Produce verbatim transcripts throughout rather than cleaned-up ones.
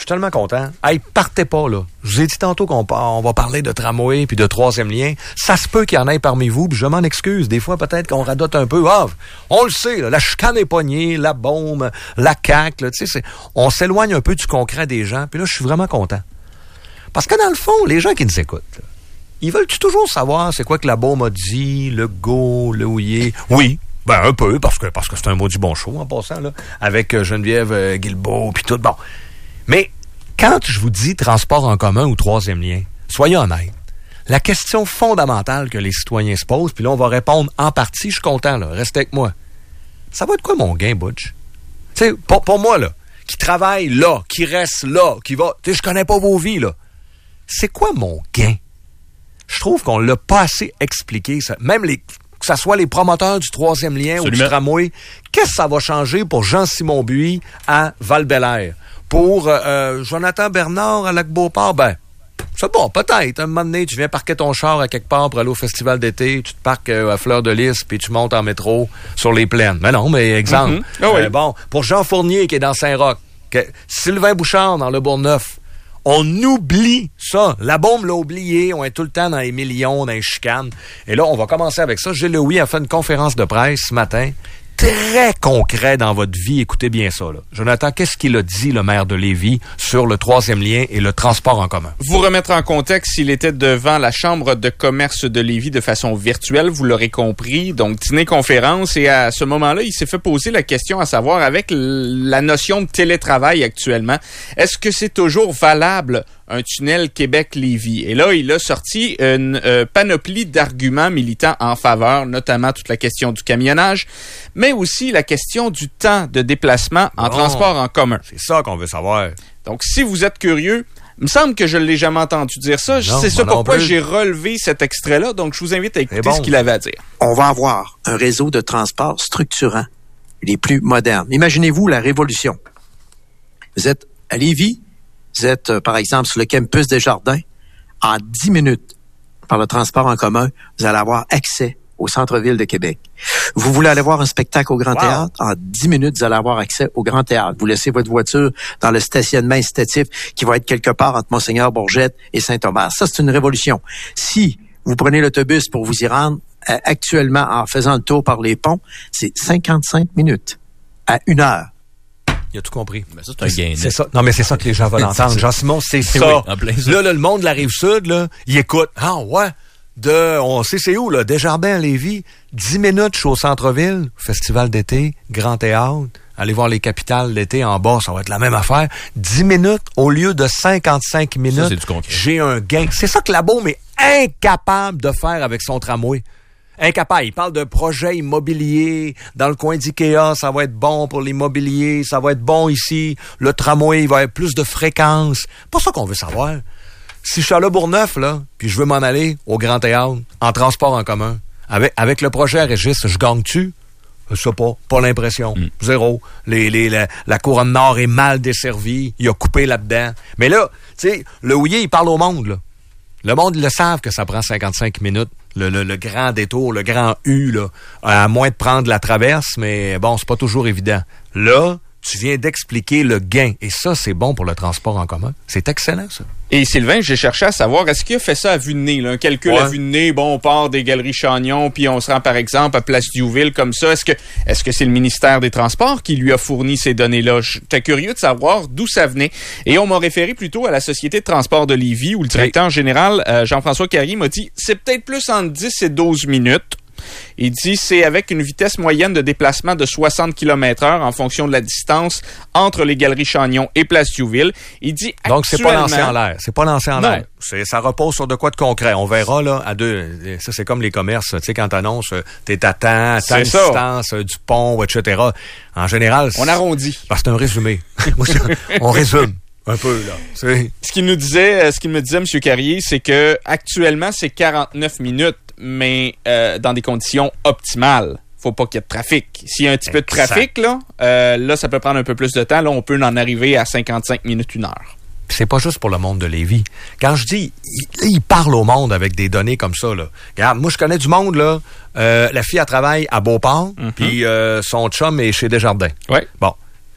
tellement content. Hey, partez pas, là. Je vous ai dit tantôt qu'on part, on va parler de tramway puis de troisième lien. Ça se peut qu'il y en ait parmi vous, puis je m'en excuse. Des fois, peut-être qu'on radote un peu. Ah, on le sait, là, la chicane est pognée, la bombe, la caque, là, tu sais, c'est, on s'éloigne un peu du concret des gens, puis là, je suis vraiment content. Parce que dans le fond, les gens qui nous écoutent, là, ils veulent-tu toujours savoir c'est quoi que la bombe a dit, le go, le houillé? Oui. Ben, un peu, parce que parce que c'est un mot du bon show, en passant, là, avec euh, Geneviève euh, Guilbeault, puis tout, bon. Mais, quand je vous dis transport en commun ou troisième lien, soyez honnêtes. La question fondamentale que les citoyens se posent, puis là, on va répondre en partie, je suis content, là, restez avec moi. Ça va être quoi mon gain, Butch? Tu sais, pour, pour moi, là, qui travaille là, qui reste là, qui va... Tu sais, je connais pas vos vies, là. C'est quoi mon gain? Je trouve qu'on l'a pas assez expliqué, ça. Même les... que ce soit les promoteurs du troisième lien Absolument. Ou du tramway, qu'est-ce que ça va changer pour Jean-Simon Buis à Val-Bélair? Pour euh, Jonathan Bernard à Lac-Beauport? Ben, c'est bon, peut-être. Un moment donné, tu viens parquer ton char à quelque part pour aller au festival d'été, tu te parques euh, à Fleur-de-Lys, puis tu montes en métro sur les plaines. Mais non, mais exemple. Mm-hmm. Oh oui. euh, bon, pour Jean Fournier qui est dans Saint-Roch, que, Sylvain Bouchard dans Le Bourgneuf, on oublie ça. La bombe l'a oublié. On est tout le temps dans les millions, dans les chicanes. Et là, on va commencer avec ça. Gilles Lehouillier a fait une conférence de presse ce matin. Très concret dans votre vie. Écoutez bien ça, là. Jonathan, qu'est-ce qu'il a dit, le maire de Lévis, sur le troisième lien et le transport en commun? Vous remettre en contexte, il était devant la Chambre de commerce de Lévis de façon virtuelle, vous l'aurez compris, donc dîner-conférence, et à ce moment-là, il s'est fait poser la question à savoir, avec la notion de télétravail actuellement, est-ce que c'est toujours valable un tunnel Québec-Lévis? Et là, il a sorti une euh, panoplie d'arguments militants en faveur, notamment toute la question du camionnage, mais aussi la question du temps de déplacement en bon, transport en commun. C'est ça qu'on veut savoir. Donc, si vous êtes curieux, il me semble que je ne l'ai jamais entendu dire ça. Non, c'est ça pourquoi j'ai relevé cet extrait-là. Donc, je vous invite à écouter bon. ce qu'il avait à dire. On va avoir un réseau de transport structurant, les plus modernes. Imaginez-vous la révolution. Vous êtes à Lévis, vous êtes, euh, par exemple, sur le campus Desjardins, en dix minutes, par le transport en commun, vous allez avoir accès au centre-ville de Québec. Vous voulez aller voir un spectacle au Grand wow. Théâtre, en dix minutes, vous allez avoir accès au Grand Théâtre. Vous laissez votre voiture dans le stationnement incitatif qui va être quelque part entre Monseigneur Bourgette et Saint-Thomas. Ça, c'est une révolution. Si vous prenez l'autobus pour vous y rendre, euh, actuellement, en faisant le tour par les ponts, c'est cinquante-cinq minutes à une heure. Il a tout compris. Ben ça, c'est un gain. C'est ça. Non, mais c'est ça que les gens veulent entendre. Jean-Simon, c'est ça. Oui, là, là, le monde de la Rive-Sud, là, il écoute. Ah, ouais. De, on sait c'est où, là. Desjardins à Lévis. dix minutes, je suis au centre-ville. Festival d'été, Grand Théâtre. Allez voir les capitales l'été en bas, ça va être la même affaire. dix minutes au lieu de cinquante-cinq minutes. Ça, c'est du concret. J'ai un gain. C'est ça que la Beaume est incapable de faire avec son tramway. Incapable. Il parle de projets immobiliers. Dans le coin d'Ikea, ça va être bon pour l'immobilier. Ça va être bon ici. Le tramway, il va y avoir plus de fréquences. Pas ça qu'on veut savoir. Si je suis à Le Bourgneuf, là, puis je veux m'en aller au Grand Théâtre, en transport en commun, avec, avec le projet à Régis, je gagne-tu? Je sais pas. Pas l'impression. Mm. Zéro. Les, les, la, la couronne nord est mal desservie. Il a coupé là-dedans. Mais là, tu sais, le houillé, il parle au monde, là. Le monde, ils le savent que ça prend cinquante-cinq minutes. Le, le, le grand détour, le grand U, là, à moins de prendre la traverse, mais bon, c'est pas toujours évident. Là, tu viens d'expliquer le gain. Et ça, c'est bon pour le transport en commun. C'est excellent, ça. Et Sylvain, j'ai cherché à savoir, est-ce qu'il a fait ça à vue de nez, là? Un calcul ouais. à vue de nez, bon, on part des Galeries Chagnon, puis on se rend, par exemple, à Place Diouville, comme ça. Est-ce que est-ce que c'est le ministère des Transports qui lui a fourni ces données-là? J'étais curieux de savoir d'où ça venait. Et on m'a référé plutôt à la Société de transport de Lévis, où le directeur oui. général, euh, Jean-François Carrier, m'a dit, c'est peut-être plus entre dix et douze minutes. Il dit c'est avec une vitesse moyenne de déplacement de soixante kilomètres heure en fonction de la distance entre les Galeries Chagnon et Place Diouville. Il dit actuellement... Donc, c'est pas lancé en l'air. C'est pas lancé en non. l'air. C'est, ça repose sur de quoi de concret. On verra, là, à deux... Ça, c'est comme les commerces. Tu sais, quand t'annonces, t'es à temps, à telle distance, du pont, et cetera. En général... On arrondit. Parce que c'est un résumé. On résume. Un peu, là. C'est... Ce qu'il nous disait, ce qu'il me disait, M. Carrier, c'est que actuellement, c'est quarante-neuf minutes, mais euh, dans des conditions optimales. Faut pas qu'il y ait de trafic. S'il y a un petit exact. peu de trafic, là, euh, là, ça peut prendre un peu plus de temps. Là, on peut en arriver à cinquante-cinq minutes, une heure. Puis c'est pas juste pour le monde de Lévis. Quand je dis, il, il parle au monde avec des données comme ça, là. Regarde, moi, je connais du monde, là. Euh, la fille, elle travaille à Beauport, mm-hmm. puis euh, son chum est chez Desjardins. Ouais. Bon.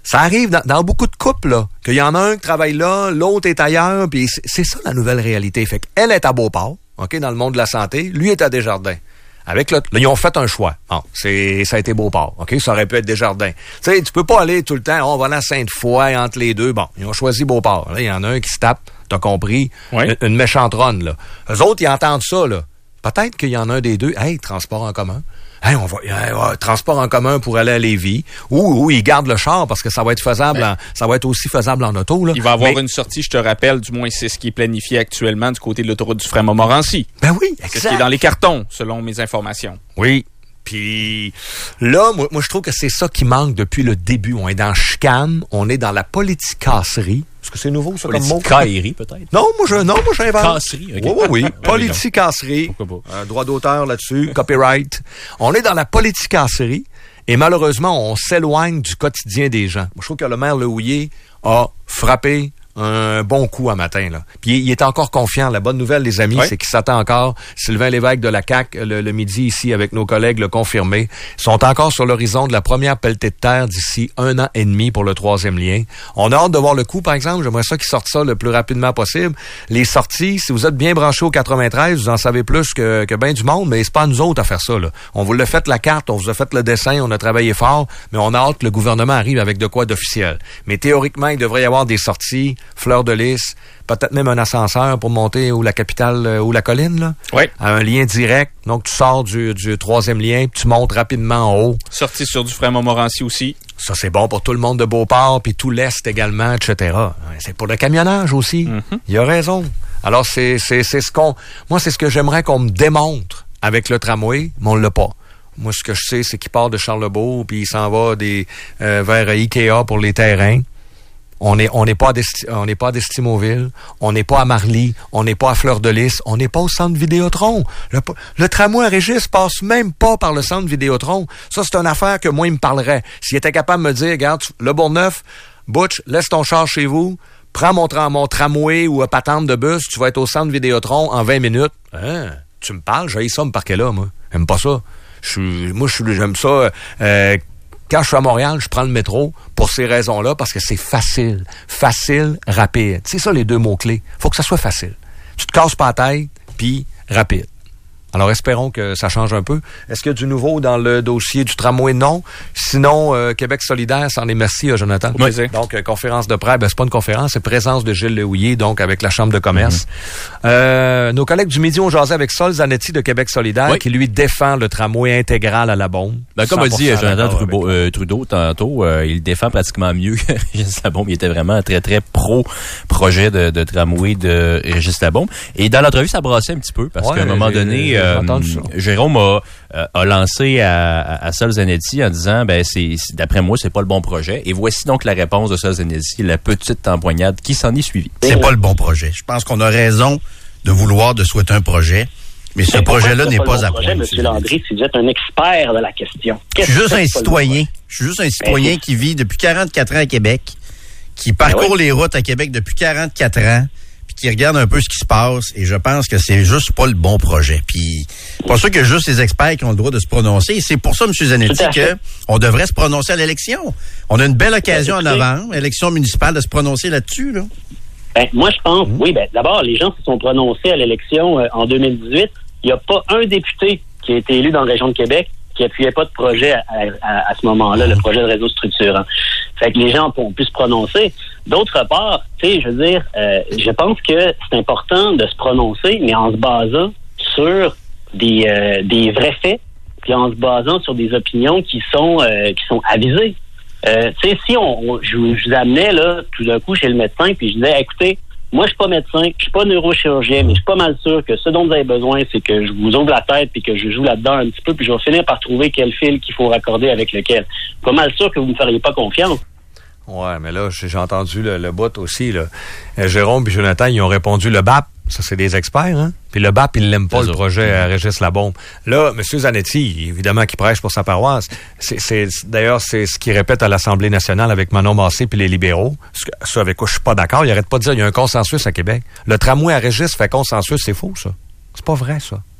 Ça arrive dans, dans beaucoup de couples, là, qu'il y en a un qui travaille là, l'autre est ailleurs, puis c'est, c'est ça la nouvelle réalité. Fait qu'elle est à Beauport, OK, dans le monde de la santé, lui est à Desjardins. Avec le, là, ils ont fait un choix. Bon, c'est, ça a été Beauport, OK? Ça aurait pu être Desjardins. Tu sais, tu peux pas aller tout le temps, oh, on va à Sainte-Foy entre les deux. Bon, ils ont choisi Beauport. Là, il y en a un qui se tape, t'as compris, oui. une, une méchante ronde, là. Eux autres, ils entendent ça, là. Peut-être qu'il y en a un des deux, hey, transport en commun. Hey, on va, hey, ouais, transport en commun pour aller à Lévis. Ou, ou ils gardent le char parce que ça va être faisable, ben, en, ça va être aussi faisable en auto, là. Il va y avoir Mais, une sortie, je te rappelle, du moins c'est ce qui est planifié actuellement du côté de l'autoroute du Frémont-Montmorency. Ben oui, exact. C'est ce qui est dans les cartons, selon mes informations. Oui. Puis là, moi, moi je trouve que c'est ça qui manque depuis le début. On est dans chicane, on est dans la politicasserie. Est-ce que c'est nouveau, ça, comme mot? Politicaillerie, peut-être? Non, moi, je, non, moi, j'invente. Casserie, OK. Oui, oui, oui. Politicasserie. Pourquoi pas? Euh, droit d'auteur là-dessus, copyright. On est dans la politicasserie et malheureusement, on s'éloigne du quotidien des gens. Moi, je trouve que le maire Lehouillier a frappé un bon coup à matin, là. Puis il est encore confiant. La bonne nouvelle, les amis, oui. c'est qu'il s'attend encore. Sylvain Lévesque de la C A Q, le, le midi ici, avec nos collègues, le confirmé, sont encore sur l'horizon de la première pelletée de terre d'ici un an et demi pour le troisième lien. On a hâte de voir le coup, par exemple. J'aimerais ça qu'ils sortent ça le plus rapidement possible. Les sorties, si vous êtes bien branchés au quatre-vingt-treize, vous en savez plus que, que bien du monde, mais c'est pas à nous autres à faire ça, là. On vous l'a fait la carte, on vous a fait le dessin, on a travaillé fort, mais on a hâte que le gouvernement arrive avec de quoi d'officiel. Mais théoriquement, il devrait y avoir des sorties fleur de lys, peut-être même un ascenseur pour monter ou la capitale euh, ou la colline, là. Oui. À un lien direct. Donc, tu sors du, du troisième lien, puis tu montes rapidement en haut. Sortie sur du Frémont-Montmorency aussi. Ça, c'est bon pour tout le monde de Beauport, puis tout l'Est également, et cetera. C'est pour le camionnage aussi. Mm-hmm. Il a raison. Alors, c'est, c'est, c'est ce qu'on... Moi, c'est ce que j'aimerais qu'on me démontre avec le tramway, mais on l'a pas. Moi, ce que je sais, c'est qu'il part de Charlebourg, puis il s'en va des, euh, vers Ikea pour les terrains. On n'est on n'est pas à Desti- on n'est pas à Destimoville, on n'est pas à Marly, on n'est pas à Fleur-de-Lys, on n'est pas au centre Vidéotron. Le, le tramway à Régis passe même pas par le centre Vidéotron. Ça, c'est une affaire que moi, il me parlerait. S'il était capable de me dire, regarde, le Bourgneuf, Butch, laisse ton char chez vous, prends mon, tra- mon tramway ou patente de bus, tu vas être au centre Vidéotron en vingt minutes. Hein? Tu me parles? J'ai ça me parquer là, moi. J'aime pas ça. Je suis, moi, je j'aime ça. Euh, Quand je suis à Montréal, je prends le métro pour ces raisons-là, parce que c'est facile. Facile, rapide. C'est ça les deux mots-clés. Faut que ça soit facile. Tu te casses pas la tête, puis rapide. Alors, espérons que ça change un peu. Est-ce qu'il y a du nouveau dans le dossier du tramway? Non. Sinon, euh, Québec solidaire, s'en est merci, euh, Jonathan. Oui. Donc, euh, conférence de presse, ben, c'est pas une conférence, c'est présence de Gilles Lehouillier, donc avec la Chambre de commerce. Mm-hmm. Euh, nos collègues du Midi ont jasé avec Sol Zanetti de Québec solidaire, oui. qui lui défend le tramway intégral à la bombe. Ben, comme a dit Jonathan Trudeau, euh, Trudeau tantôt, euh, il défend pratiquement mieux que Régis Labaume. Il était vraiment très, très pro-projet de, de tramway de Régis Labaume. Et dans l'entrevue, ça brassait un petit peu, parce ouais, qu'à un moment donné, Euh, Jérôme a, euh, a lancé à, à, à Sol Zanetti en disant ben c'est, c'est d'après moi c'est pas le bon projet, et voici donc la réponse de Sol Zanetti, la petite empoignade qui s'en est suivie. C'est pas le bon projet. Je pense qu'on a raison de vouloir de souhaiter un projet, mais ce projet-là n'est pas, pas à projet, Monsieur Landry, si vous êtes un expert de la question. Je suis juste un citoyen. Je suis juste un citoyen qui vit depuis quarante-quatre ans à Québec, qui parcourt les routes à Québec depuis quarante-quatre ans, qui regarde un peu ce qui se passe, et je pense que c'est juste pas le bon projet. Puis, pas sûr que juste les experts qui ont le droit de se prononcer. Et c'est pour ça, M. Zanetti, que on devrait se prononcer à l'élection. On a une belle occasion en novembre, élection municipale, de se prononcer là-dessus, là. Ben, moi, je pense, mmh. oui, ben, d'abord, les gens se sont prononcés à l'élection euh, en deux mille dix-huit. Il n'y a pas un député qui a été élu dans la région de Québec qui appuyait pas de projet à, à, à ce moment-là, le projet de réseau structurant. Fait que les gens ont pu se prononcer. D'autre part, tu sais, je veux dire, euh, je pense que c'est important de se prononcer, mais en se basant sur des euh, des vrais faits, puis en se basant sur des opinions qui sont euh, qui sont avisées. Euh, tu sais, si on, on je, je vous amenais là tout d'un coup chez le médecin, puis je disais, écoutez, moi, je suis pas médecin, je suis pas neurochirurgien, mais je suis pas mal sûr que ce dont vous avez besoin, c'est que je vous ouvre la tête puis que je joue là-dedans un petit peu, puis je vais finir par trouver quel fil qu'il faut raccorder avec lequel. Je suis pas mal sûr que vous ne me feriez pas confiance. Ouais, mais là, j'ai entendu le, le bout aussi, là. Euh, Jérôme et Jonathan, ils ont répondu le B A P. Ça, c'est des experts, hein? Puis le B A P, il l'aime pas, c'est le ça. projet à Régis Labaume. Là, M. Zanetti, évidemment, qui prêche pour sa paroisse, c'est, c'est d'ailleurs, c'est ce qu'il répète à l'Assemblée nationale avec Manon Massé puis les libéraux. Ce avec quoi je suis pas d'accord. Il arrête pas de dire il y a un consensus à Québec. Le tramway à Régis fait consensus, c'est faux, ça. C'est pas vrai, ça.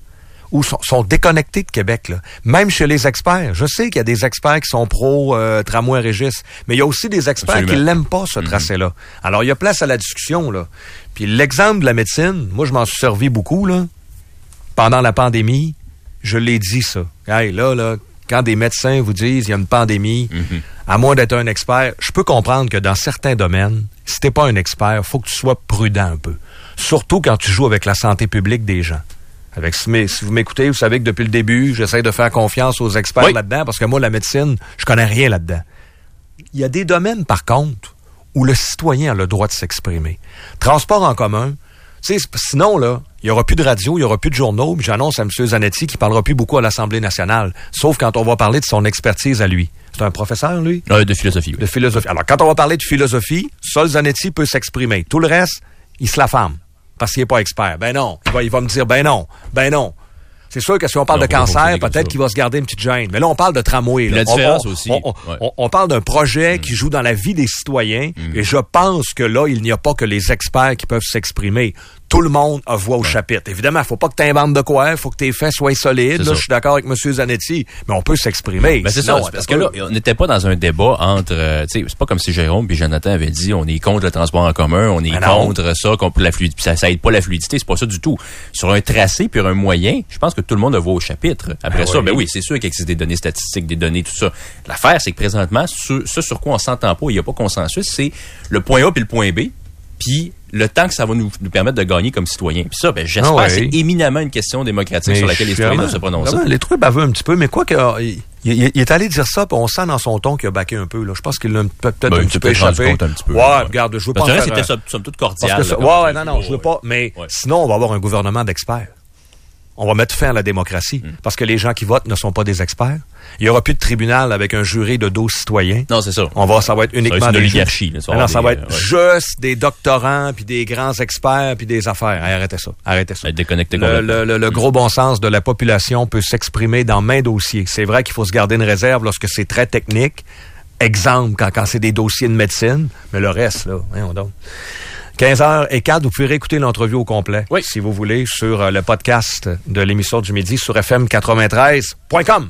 ou sont, sont déconnectés de Québec, là. Même chez les experts. Je sais qu'il y a des experts qui sont pro euh, tramway Régis, mais il y a aussi des experts Absolument. qui l'aiment pas, ce mm-hmm. tracé-là. Alors, il y a place à la discussion, là. Puis l'exemple de la médecine, moi, je m'en suis servi beaucoup, là. Pendant la pandémie, je l'ai dit, ça. Hey, là, là, quand des médecins vous disent il y a une pandémie, mm-hmm. à moins d'être un expert, je peux comprendre que dans certains domaines, si t'es pas un expert, faut que tu sois prudent un peu. Surtout quand tu joues avec la santé publique des gens. Avec, si vous m'écoutez, vous savez que depuis le début, j'essaie de faire confiance aux experts oui. là-dedans, parce que moi, la médecine, je connais rien là-dedans. Il y a des domaines, par contre, où le citoyen a le droit de s'exprimer. Transport en commun, tu sais, sinon, là, il n'y aura plus de radio, il n'y aura plus de journaux, puis j'annonce à M. Zanetti qu'il ne parlera plus beaucoup à l'Assemblée nationale, sauf quand on va parler de son expertise à lui. C'est un professeur, lui? Euh, de philosophie, oui. De philosophie. Alors, quand on va parler de philosophie, Sol Zanetti peut s'exprimer. Tout le reste, il se la ferme. Parce qu'il n'est pas expert. Ben non. Il va, il va me dire, ben non, ben non. C'est sûr que si on parle non, de cancer, peut-être qu'il va se garder une petite gêne. Mais là, on parle de tramway. Là. La différence on, on, aussi. On, on, ouais. on, on parle d'un projet mmh. qui joue dans la vie des citoyens. Mmh. Et je pense que là, il n'y a pas que les experts qui peuvent s'exprimer. Tout le monde a voix au ouais. chapitre. Évidemment, il faut pas que tu inventes de quoi. Il faut que tes faits soient solides. Là, je suis d'accord avec M. Zanetti. Mais on peut s'exprimer. Ben, c'est Sinon, ça. C'est parce que là, on n'était pas dans un débat entre... Euh, tu sais, c'est pas comme si Jérôme puis Jonathan avaient dit on est contre le transport en commun, on est ben contre non. ça, contre la fluidité. Ça, ça aide pas la fluidité. C'est pas ça du tout. Sur un tracé puis un moyen, je pense que tout le monde a voix au chapitre. Après ben ça, oui. ben oui, c'est sûr qu'il existe des données statistiques, des données, tout ça. L'affaire, c'est que présentement, ce, ce sur quoi on s'entend pas, il n'y a pas consensus, c'est le point A puis le point B. Puis le temps que ça va nous, nous permettre de gagner comme citoyens. Puis ça, ben, j'espère ah ouais. c'est éminemment une question démocratique mais sur laquelle les citoyens doivent se prononcer. Les trucs baveux un petit peu, mais quoi que il, il, il est allé dire ça, puis on sent dans son ton qu'il a baqué un peu. Là. Je pense qu'il l'a peut-être ben, un petit peu échappé. Un petit peu, ouais, ouais, regarde, je veux pas. C'est vrai, c'était somme, somme toute cordial. Ça, ouais, ouais, non, non, je veux pas. Mais ouais. sinon, on va avoir un gouvernement d'experts. On va mettre fin à la démocratie. Mm. Parce que les gens qui votent ne sont pas des experts. Il n'y aura plus de tribunal avec un jury de douze citoyens. Non, c'est ça. On va, ça va être uniquement ça va être des oligarchie. Là, ça, non, ça des, va être ouais. juste des doctorants, puis des grands experts, puis des affaires. Hey, arrêtez ça. Arrêtez ça. Être déconnecté le, le, le, le mm. gros bon sens de la population peut s'exprimer dans main dossier. C'est vrai qu'il faut se garder une réserve lorsque c'est très technique. Exemple, quand, quand c'est des dossiers de médecine. Mais le reste, là, voyons donc. quinze heures zéro quatre, vous pouvez réécouter l'entrevue au complet, oui. si vous voulez, sur le podcast de l'émission du midi sur F M quatre-vingt-treize point com.